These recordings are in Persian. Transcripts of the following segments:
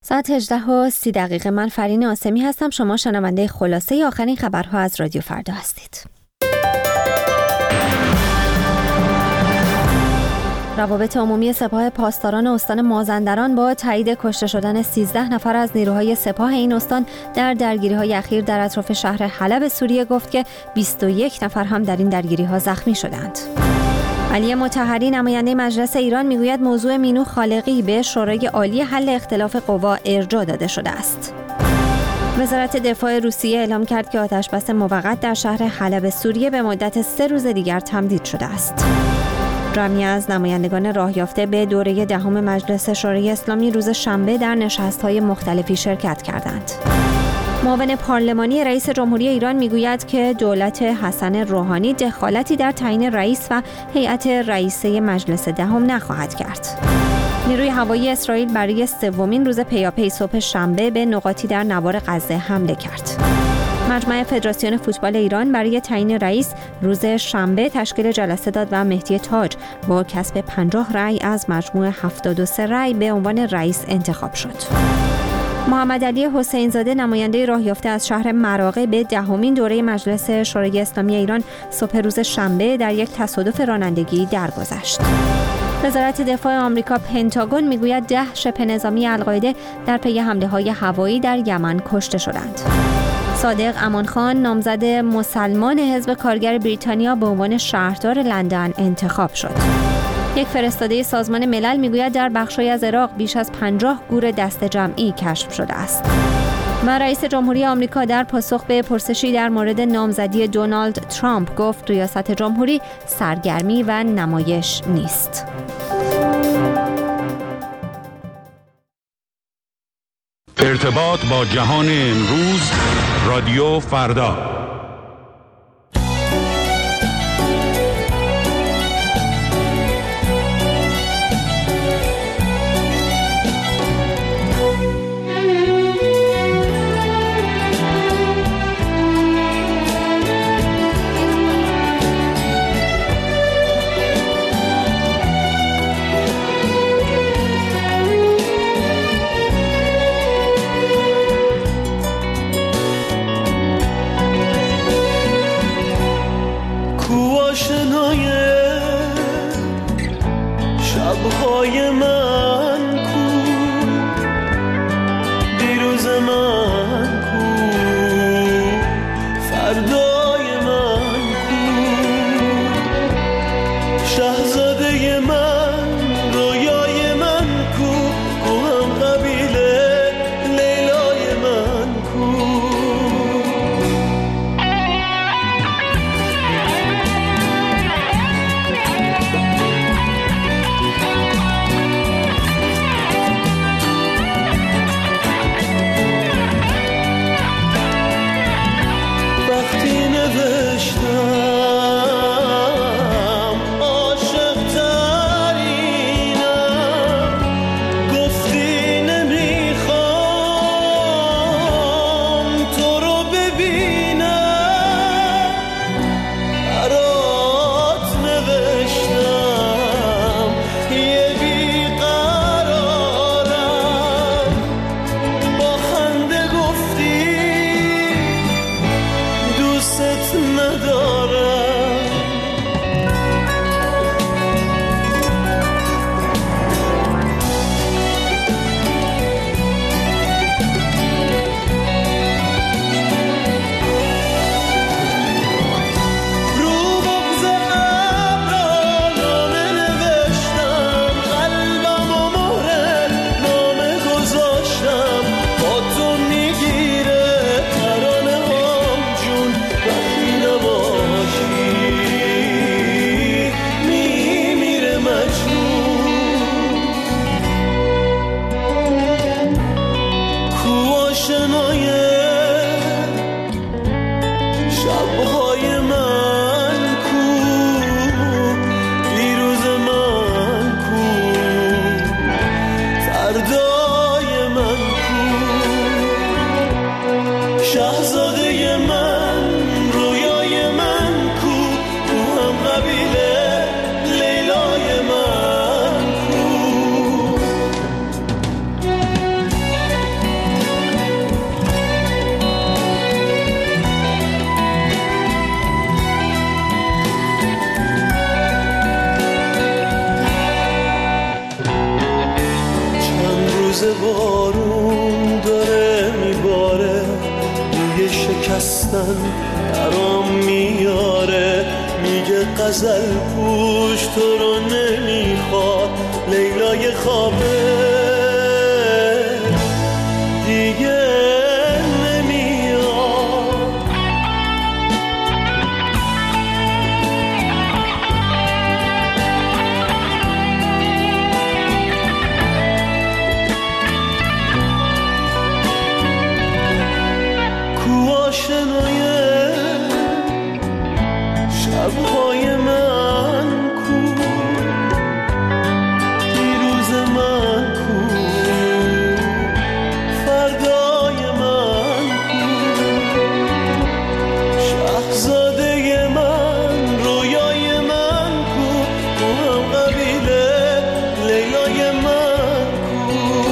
ساعت 18:30 من فرین آسمی هستم. شما شنونده خلاصه آخرین خبرها از رادیو فردا هستید. روابط عمومی سپاه پاسداران استان مازندران با تایید کشته شدن 13 نفر از نیروهای سپاه این استان در درگیری‌های اخیر در اطراف شهر حلب سوریه گفت که 21 نفر هم در این درگیری‌ها زخمی شدند. علی مطهری نماینده مجلس ایران میگوید موضوع مینو خالقی به شورای عالی حل اختلاف قوا ارجاع داده شده است. وزارت دفاع روسیه اعلام کرد که آتشبس موقت در شهر حلب سوریه به مدت 3 روز دیگر تمدید شده است. جمعی از نمایندگان راه یافته به دوره 10 مجلس شورای اسلامی روز شنبه در نشست‌های مختلفی شرکت کردند. معاون پارلمانی رئیس جمهوری ایران میگوید که دولت حسن روحانی دخالتی در تعیین رئیس و هیئت رئیسه مجلس 10 نخواهد کرد. نیروی هوایی اسرائیل برای 3مین روز پیاپی صبح شنبه به نقاطی در نوار غزه حمله کرد. مجمع فدراسیون فوتبال ایران برای تعیین رئیس روز شنبه تشکیل جلسه داد و مهدی تاج با کسب 50 رأی از مجموع 73 رأی به عنوان رئیس انتخاب شد. محمد علی حسین زاده نماینده راه یافته از شهر مراغه به 10مین دوره مجلس شورای اسلامی ایران صبح روز شنبه در یک تصادف رانندگی درگذشت. وزارت دفاع آمریکا پنتاگون میگوید 10 شبه نظامی القاعده در پی حمله‌های هوایی در یمن کشته شدند. صادق امانخان نامزد مسلمان حزب کارگر بریتانیا به عنوان شهردار لندن انتخاب شد. یک فرستاده سازمان ملل میگوید در بخش‌های از عراق بیش از 50 گور دست جمعی کشف شده است. و رئیس جمهوری آمریکا در پاسخ به پرسشی در مورد نامزدی دونالد ترامپ گفت ریاست جمهوری سرگرمی و نمایش نیست. ارتباط با جهان امروز، رادیو فردا. روز بارون داره میباره، بوی شکستن درام میاره، میگه غزل پوش تو رو نمیخواد، لیلای خوابه دیگه شبهای من کو، دیروز من کو، فردای من کو، شهزاده من، رویای من کو، تو هم قبیله لیلای من کو.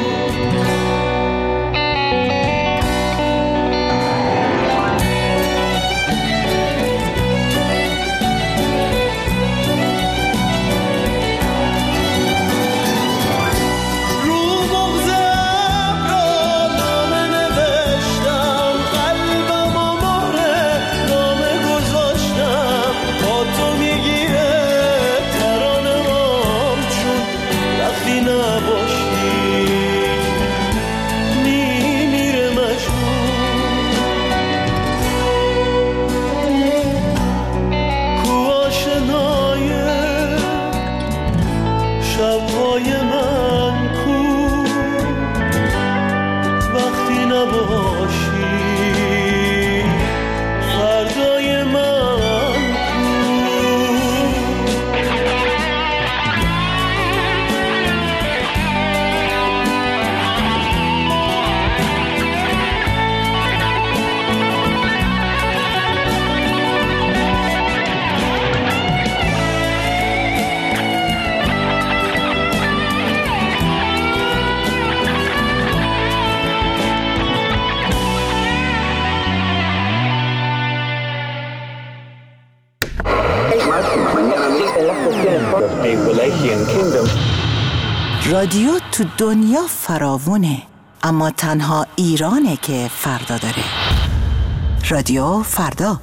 شبهای من کو، وقتی نباشی فردای من رادیو تو دنیا فراوونه، اما تنها ایرانه که فردا داره. رادیو فردا.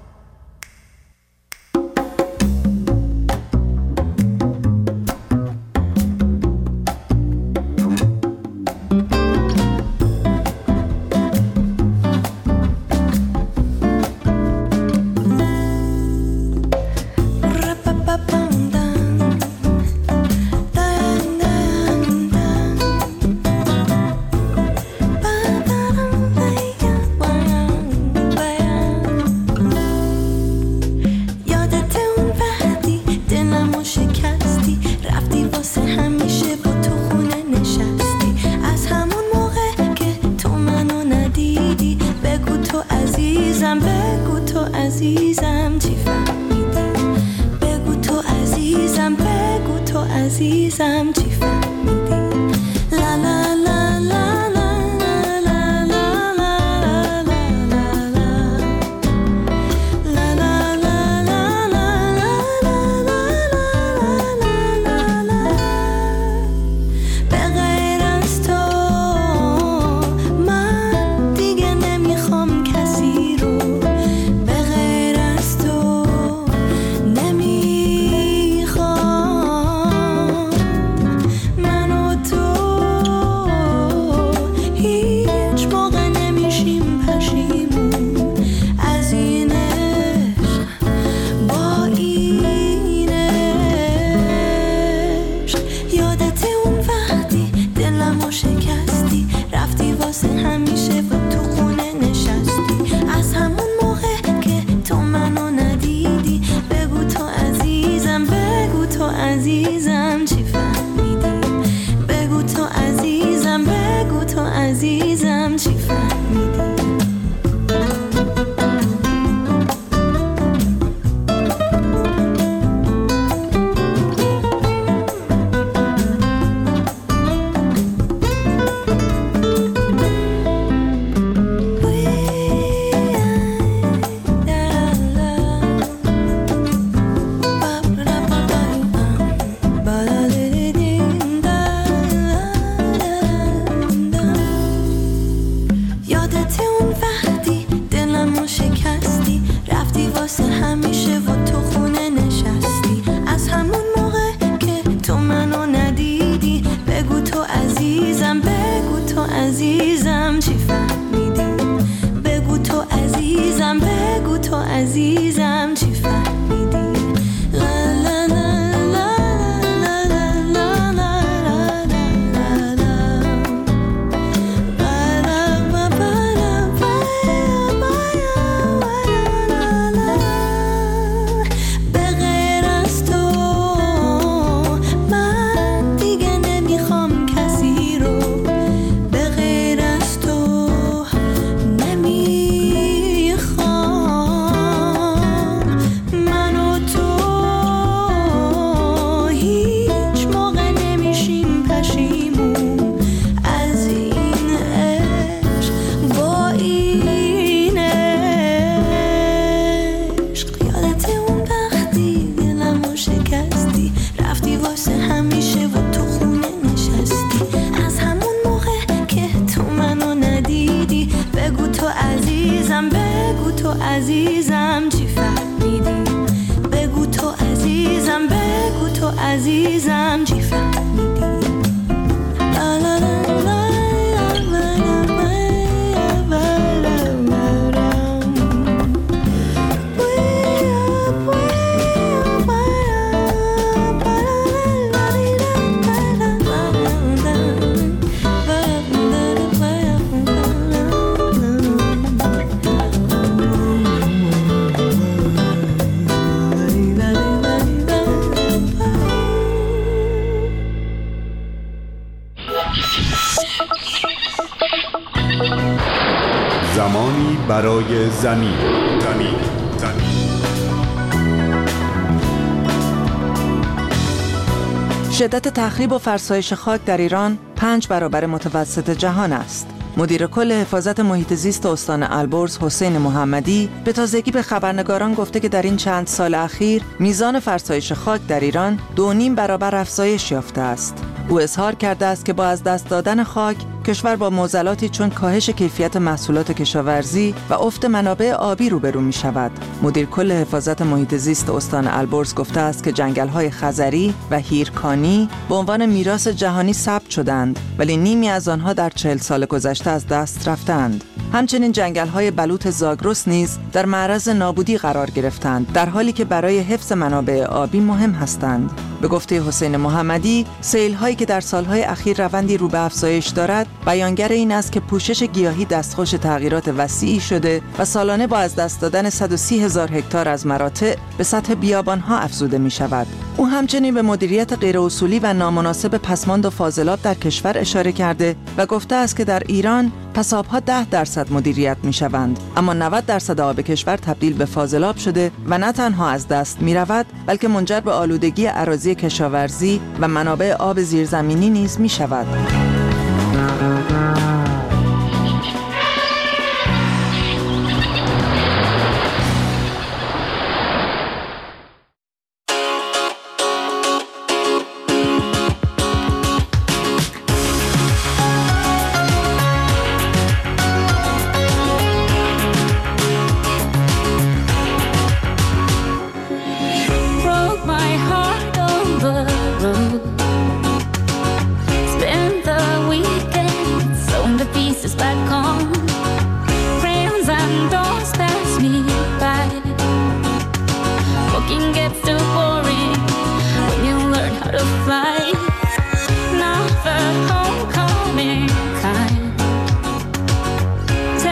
بگو تو عزیزم چی فهمیدی، بگو تو عزیزم، بگو تو عزیزم چی فهمیدی. لا لا لا لا لا لا لا لا لا. به غیر از تو من دیگه نمیخوام کسی رو، به غیر از تو نمیخوام من و تو هیچ موقع نمیشیم پشیمون از این عشق، با این عشق. یادت اون وقتی دلمو شکستی، رفتی واسه همیشه و تو خونه نشستی، از همون موقع که تو منو ندیدی. بگو تو عزیزم، بگو تو عزیزم چی فهمیدی، بگو تو عزیزم، بگو تو عزیزم چی فهمیدی. عزیزم بگو تو عزیزم چی فهمیدی بگو تو عزیزم بگو تو عزیزم چی فهمیدی عزیزم چی فهمیدی بگو تو عزیزم بگو تو عزیزم چی فهمیدی زمانی برای زمین. شدت تخریب و فرسایش خاک در ایران 5 برابر متوسط جهان است. مدیر کل حفاظت محیط زیست استان البرز حسین محمدی به تازگی به خبرنگاران گفته که در این چند سال اخیر میزان فرسایش خاک در ایران 2.5 برابر افزایش یافته است. او اظهار کرده است که با از دست دادن خاک کشور با معضلاتی چون کاهش کیفیت محصولات کشاورزی و افت منابع آبی روبرو می شود. مدیر کل حفاظت محیط زیست استان البرز گفته است که جنگل‌های خزری و هیرکانی به عنوان میراث جهانی ثبت شدند ولی نیمی از آنها در 40 سال گذشته از دست رفتند. همچنین جنگل‌های بلوط زاگرس نیز در معرض نابودی قرار گرفتند در حالی که برای حفظ منابع آبی مهم هستند. به گفته حسین محمدی، سیل‌هایی که در سال‌های اخیر روندی رو به افزایش دارد، بیانگر این است که پوشش گیاهی دستخوش تغییرات وسیعی شده و سالانه با از دست دادن 130,000 هکتار از مراتع به سطح بیابان‌ها افزوده می‌شود. او همچنین به مدیریت غیراصولی و نامناسب پسماند و فاضلاب در کشور اشاره کرده و گفته است که در ایران پساب‌ها 10% مدیریت می‌شوند، اما 90% آب کشور تبدیل به فاضلاب شده و نه تنها از دست می‌رود، بلکه منجر به آلودگی اراضی کشاورزی و منابع آب زیرزمینی نیز می‌شود.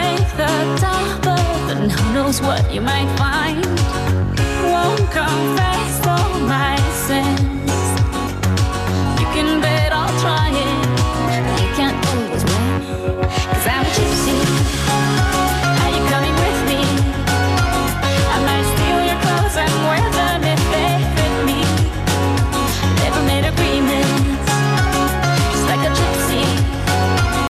What you might find won't come fast.